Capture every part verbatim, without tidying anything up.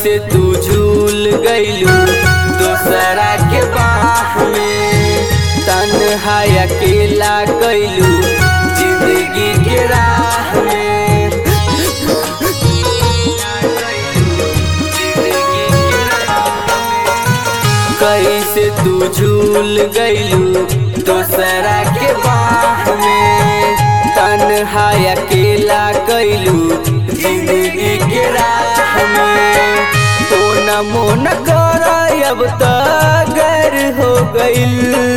कैसे तू झूल गइलू दोसरा के बाह में, तन्हा अकेला कैलू जिंदगी के राह में। कैसे तू झूल गइलू दोसरा के बाह में, तन्हा अकेला कैलू जिंदगी के राह में। तो न मोन कर अब तो गर हो गइल,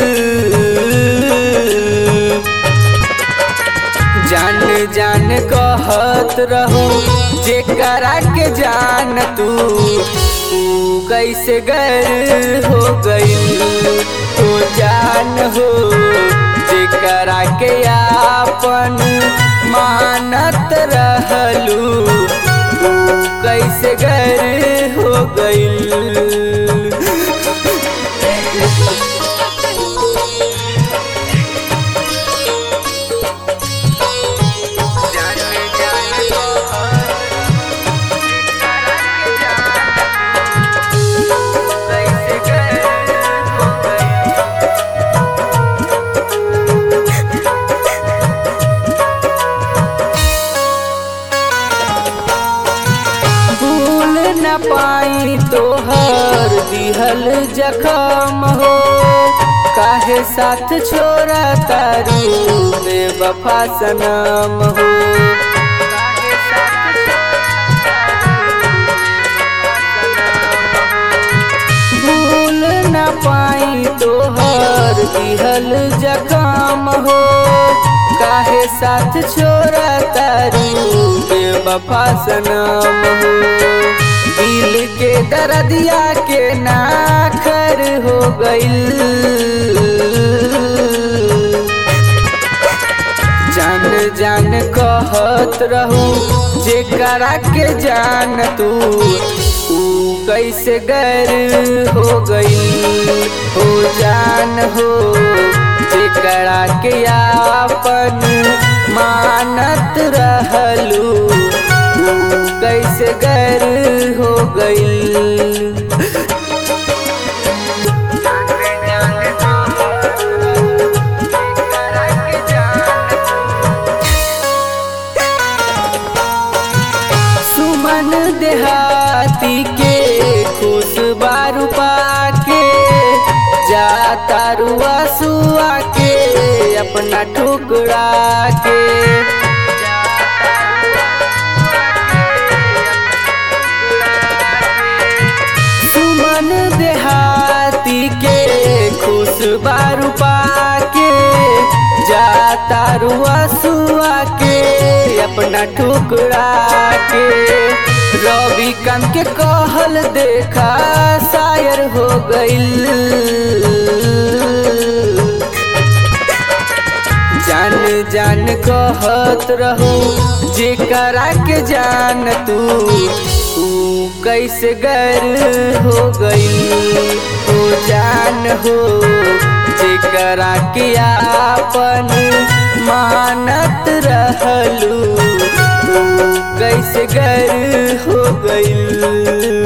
जान जान कहत रहो जेकरा के जान तू कैसे गर हो गइल। तो जान हो जेकरा के आपन मानत रहलू कैसे गर हो गइल। न पाई तोहर दिहल जखम हो, काहे साथ छोड़ा तारू बेवफा सनम हो। भूल न पाई तोहर दिहल जखम हो, काहे साथ छोड़ा तारू बेवफा सनम हो। दिल के दर्दिया के नाखर हो गइल, जान जान कहत रहू जेकरा के जान तू कैसे गर हो गइल। हो जान हो जेकरा के आपन मानत रहलू कैसे गर हो गइल। सुमन देहाती के खुश बारू पाके, जाता रुआ सुआ के अपना ठुकरा के। देहाती के खुश बारू पाके, जाता रुआ सुआ के अपना ठुकरा के। रवि कांत के कहल देखा शायर हो गइल, जान जान कहत रहो जेकरा के जान तू कैसे गर हो गइल। हो जान हो जेकरा के आपन मानत रहलू कैसे गर हो गइल।